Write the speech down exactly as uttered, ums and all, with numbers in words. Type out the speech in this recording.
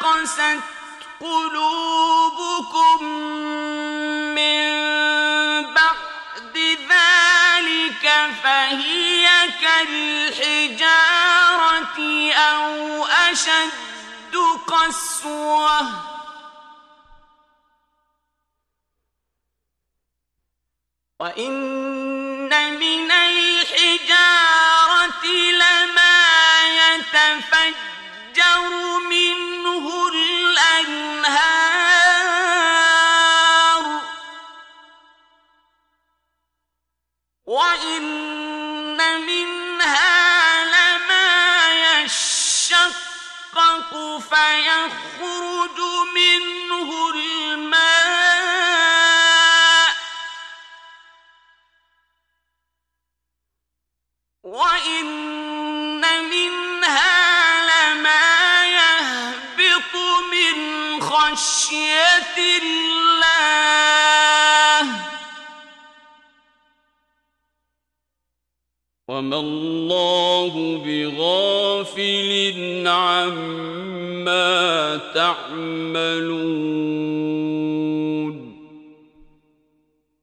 قست قلوبكم من بعد ذلك فهي كالحجارة أو أشد قسوة وإن من الحجارة لما يتفجر منه الأنهار وإن منها لما يشقق فيخرج منه الماء وإن منها لما يهبط من خشية الله وما الله بغافل عما تعملون